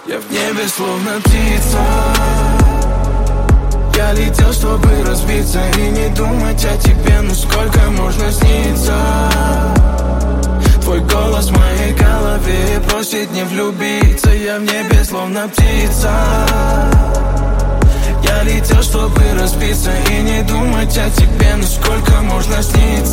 Я в небе словно птица. Я летел, чтобы разбиться и не думать о тебе. Ну сколько можно сниться? Твой голос в моей голове просит не влюбиться. Я в небе словно птица. Я летел, чтобы разбиться и не думать о тебе. Ну сколько можно сниться?